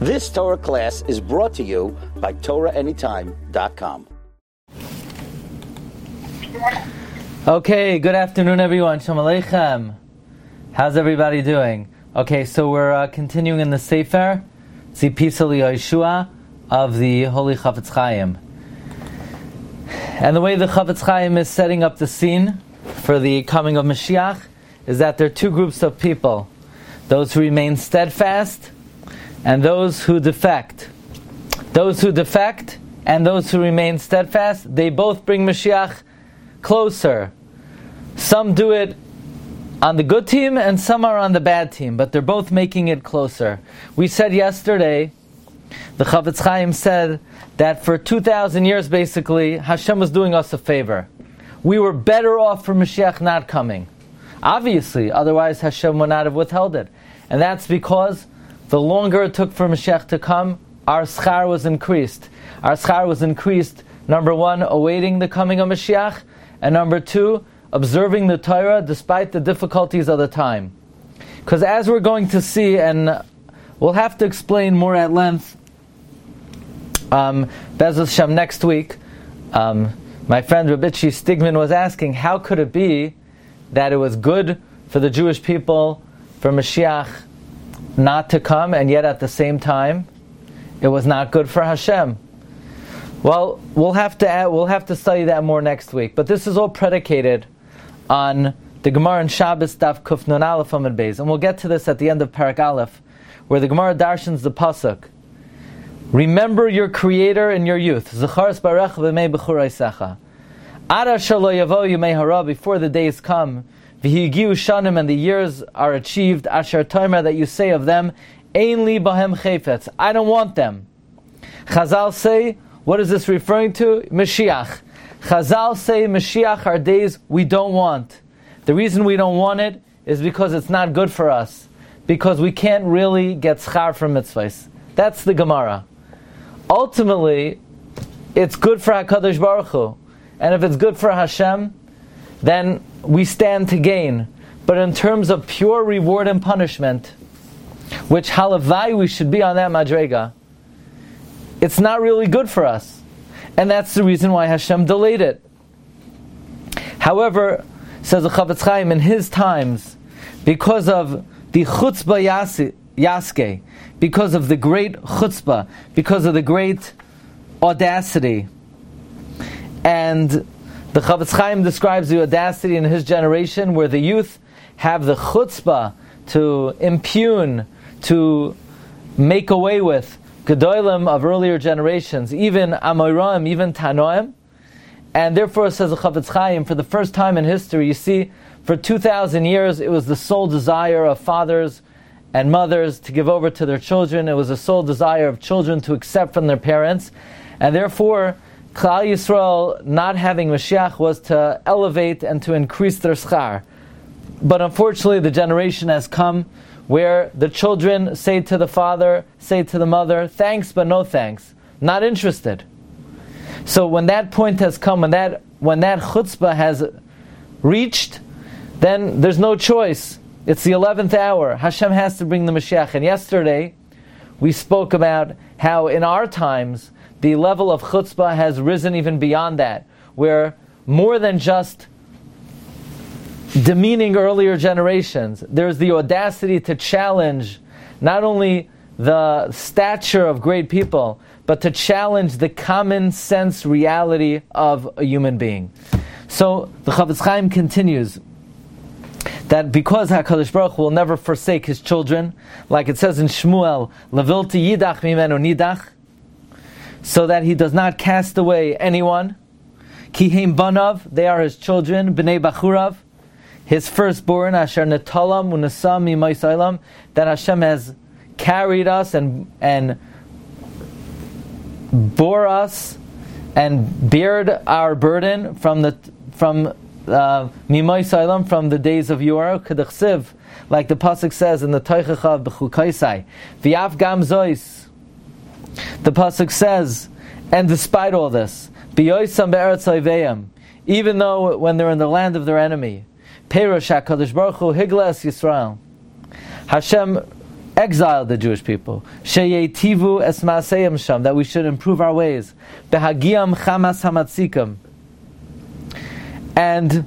This Torah class is brought to you by TorahAnytime.com. Okay, good afternoon everyone. Shalom Aleichem. How's everybody doing? Okay, so we're continuing in the Sefer, Tzipisa L'Yoshua of the Holy Chafetz Chaim. And the way the Chafetz Chaim is setting up the scene for the coming of Mashiach is that there are two groups of people. Those who remain steadfast and those who defect. Those who defect and those who remain steadfast, they both bring Mashiach closer. Some do it on the good team and some are on the bad team, but they're both making it closer. We said yesterday, the Chafetz Chaim said that for 2,000 years basically, Hashem was doing us a favor. We were better off for Mashiach not coming. Obviously, otherwise Hashem would not have withheld it. And that's because the longer it took for Mashiach to come, our schar was increased. Our schar was increased, number one, awaiting the coming of Mashiach, and number two, observing the Torah despite the difficulties of the time. Because as we're going to see, and we'll have to explain more at length, Be'ez Hashem next week, my friend Rabitchi Stigman was asking, how could it be that it was good for the Jewish people, for Mashiach not to come, and yet at the same time, it was not good for Hashem? Well, we'll have to study that more next week. But this is all predicated on the Gemara in Shabbos Daf Kuf Nun Aleph Amud Beis, and we'll get to this at the end of Parak Aleph, where the Gemara darshans the pasuk. Remember your Creator in your youth. Zecharos barech v'mei b'churaisecha. Ad asher lo yavo yemei hara, before the days come, v'higiu shanim, and the years are achieved, asher tomer, that you say of them, ein li bahem chayfetz, I don't want them. Chazal say, what is this referring to? Mashiach. Chazal say Mashiach are days we don't want. The reason we don't want it is because it's not good for us. Because we can't really get schar from mitzvahs. That's the Gemara. Ultimately, it's good for HaKadosh Baruch Hu. And if it's good for Hashem, then we stand to gain. But in terms of pure reward and punishment, which halavai we should be on that madrega, it's not really good for us. And that's the reason why Hashem delayed it. However, says the Chafetz Chaim, in his times, because of the chutzpah yaske, because of the great chutzpah, because of the great audacity, and the Chafetz Chaim describes the audacity in his generation, where the youth have the chutzpah to impugn, to make away with Gedolim of earlier generations, even Amoraim, even Tanoim. And therefore, says the Chafetz Chaim, for the first time in history, you see, for 2,000 years, it was the sole desire of fathers and mothers to give over to their children. It was the sole desire of children to accept from their parents. And therefore, Klal Yisrael not having Mashiach was to elevate and to increase their schar. But unfortunately, the generation has come where the children say to the father, say to the mother, thanks but no thanks, not interested. So when that point has come, when that chutzpah has reached, then there's no choice. It's the 11th hour. Hashem has to bring the Mashiach. And yesterday, we spoke about how in our times, the level of chutzpah has risen even beyond that, where more than just demeaning earlier generations, there's the audacity to challenge not only the stature of great people, but to challenge the common sense reality of a human being. So the Chafetz Chaim continues that because HaKadosh Baruch Hu will never forsake His children, like it says in Shmuel, Levilti yidach mimenu nidach, so that He does not cast away anyone. Ki heim banav, they are His children, b'nei bachurav, His firstborn, asher netalam unasam mimay saylam, that Hashem has carried us and bore us and bared our burden from Mimay Saylam, from the days of yore, Kedachsiv, like the pasuk says in the Teichachav B'chukaisai, V'yaf gam zois. The pasuk says, and despite all this, B'yoisam be'eretz oiveyam, even though when they're in the land of their enemy, Perush HaKadosh Baruch Hu Higlas Yisrael, Hashem exiled the Jewish people. Sheyetivu es ma'aseyim sham, that we should improve our ways. Behagiam chamas hamatzikim. And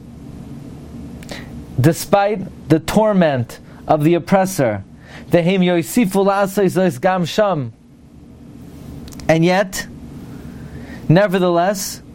despite the torment of the oppressor, vehem yoisifu la'asei zois gam sham. And yet, nevertheless,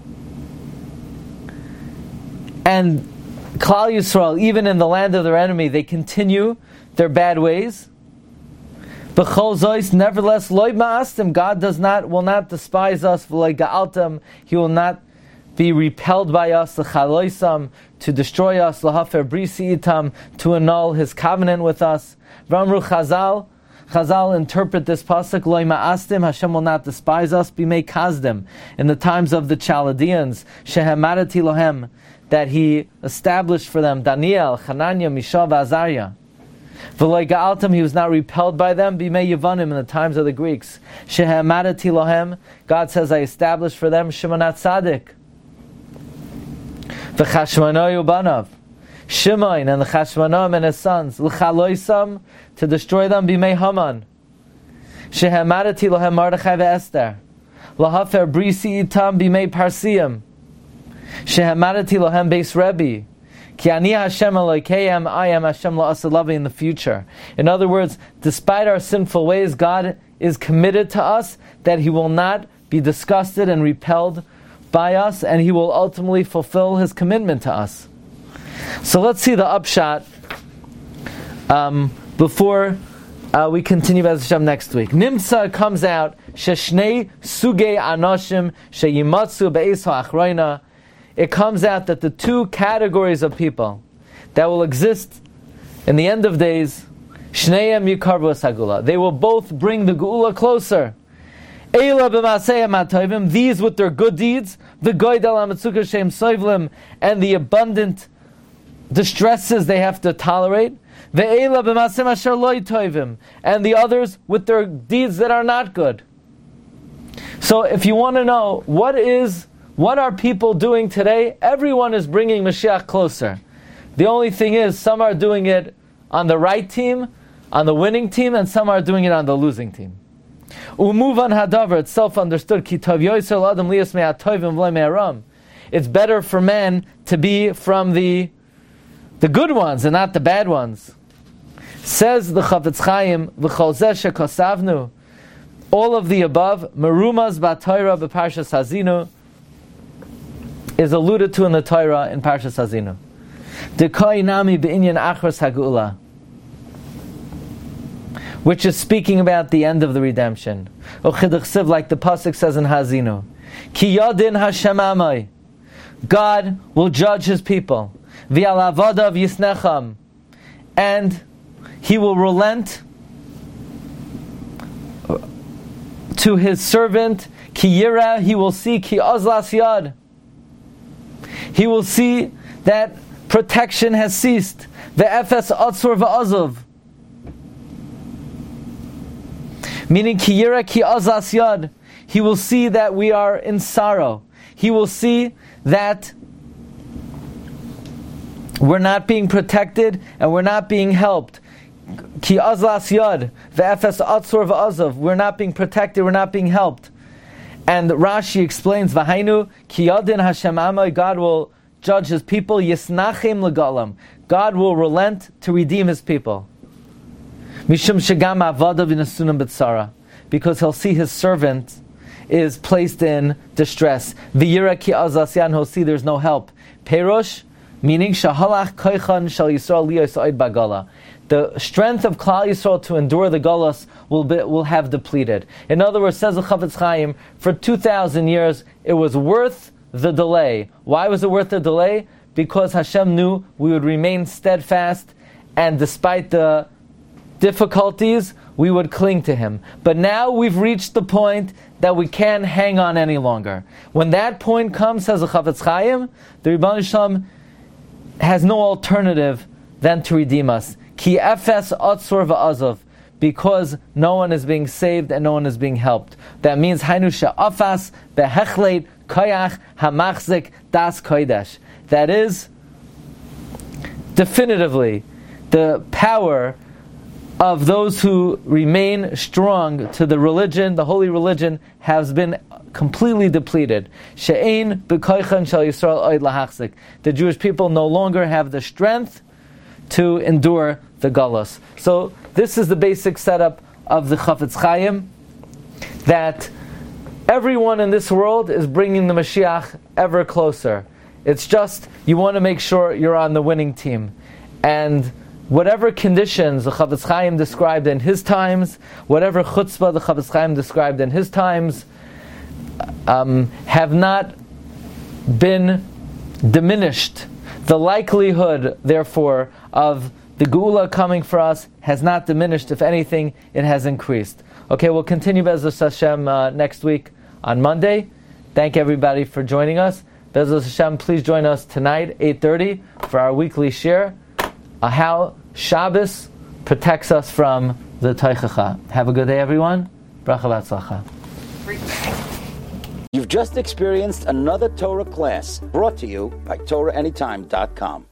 and Klal Yisrael, even in the land of their enemy, they continue their bad ways. B'chol zois, nevertheless, loy ma'astim, God will not despise us. V'loy ga'altam, He will not be repelled by us. L'chaloisam, to destroy us. L'hafer brisi itam, to annul His covenant with us. V'amru Chazal interpret this pasuk, loy ma'astim, Hashem will not despise us. Bimei kazdim, in the times of the Chaldeans, shehemarati lohem, that He established for them, Daniel, Hananiah, Mishael, Azariah. V'loy ga'altam, He was not repelled by them. Bimei Yevanim, in the times of the Greeks. Shehemarati lohem, God says, I established for them Shimon HaTzadik. V'chashmonayu banav, Shimon and the Chashmonaim and his sons. L'chaloisam, to destroy them. Bimei Haman. Shehemarati lohem Mordechai ve'Esther. L'hafer brisi itam bimei Parsiyim. Shehemarati lohem beis Rebbe. Ki ani Hashem Elokeim, I am Hashem la'asalavi in the future. In other words, despite our sinful ways, God is committed to us that He will not be disgusted and repelled by us, and He will ultimately fulfill His commitment to us. So let's see the upshot before we continue B'ez Hashem next week. Nimtza comes out, Sheshnei Sugei Anoshim Sheyimatzu Be'ez Ha'achroina. It comes out that the two categories of people that will exist in the end of days, Shneim Yikarvu Sagula, they will both bring the Geula closer. Eila b'maseyim ha'tovim, these with their good deeds, the goydel ha'metzuka she'em soivlim, and the abundant distresses they have to tolerate. Ve'eila b'maseyim asher lo tovim, and the others with their deeds that are not good. So, if you want to know what are people doing today, everyone is bringing Mashiach closer. The only thing is, some are doing it on the right team, on the winning team, and some are doing it on the losing team. Umuvan hadavar, it's self-understood. Ki tov yoyser adam lias me'atovim v'lo me'aram. It's better for men to be from the good ones and not the bad ones. Says the Chafetz Chaim, v'chol zeh shekosavnu, all of the above, merumaz b'Torah b'Parshas Hazinu, is alluded to in the Torah in Parshas Hazinu. Dekoi nami b'inyan achras hagula, which is speaking about the end of the redemption. Like the pasuk says in Hazinu, Ki yadin Hashem amai, God will judge His people. V'al avadav yisnecham, and He will relent to His servant. Ki yira, He will see. Ki ozlas yad, He will see that protection has ceased. Ve'efes atzur v'azov, meaning ki yira ki azas yad, He will see that we are in sorrow. He will see that we're not being protected and we're not being helped. Ki azas yad, ve'efes atzur v'azov, we're not being protected, we're not being helped. And Rashi explains, V'hainu ki yadin Hashem amai, God will judge His people, yisnachim legalam, God will relent to redeem His people. Mishum shegam avadav yinasunam b'tzara, because He'll see His servant is placed in distress. V'yira ki azasyan, He'll see there's no help. Perosh, meaning shahalach koichan shal Yisrael liyos oid bagala, the strength of Klal Yisrael to endure the galus will have depleted. In other words, says the Chafetz Chaim, for 2,000 years it was worth the delay. Why was it worth the delay? Because Hashem knew we would remain steadfast, and despite the difficulties, we would cling to Him. But now we've reached the point that we can't hang on any longer. When that point comes, says the Chafetz Chaim, the Rebbeinu Shalom has no alternative than to redeem us. Ki efes atzur v'azov, because no one is being saved and no one is being helped. That means hainu she'afas behechlet koyach hamachzik das kodesh. That is definitively the power of those who remain strong to the religion, the holy religion, has been completely depleted. She'ein b'koichan shel Yisrael oid lahachzik. The Jewish people no longer have the strength to endure the galus. So this is the basic setup of the Chafetz Chaim, that everyone in this world is bringing the Mashiach ever closer. It's just, you want to make sure you're on the winning team. And whatever conditions the Chafetz Chaim described in his times, whatever chutzpah the Chafetz Chaim described in his times, have not been diminished. The likelihood, therefore, of the Geula coming for us has not diminished. If anything, it has increased. Okay, we'll continue Be'ezus Hashem next week on Monday. Thank everybody for joining us. Be'ezus Hashem, please join us tonight, 8:30, for our weekly shir, how Shabbos protects us from the Teichacha. Have a good day, everyone. Bracha v'atzlacha. You've just experienced another Torah class brought to you by TorahAnytime.com.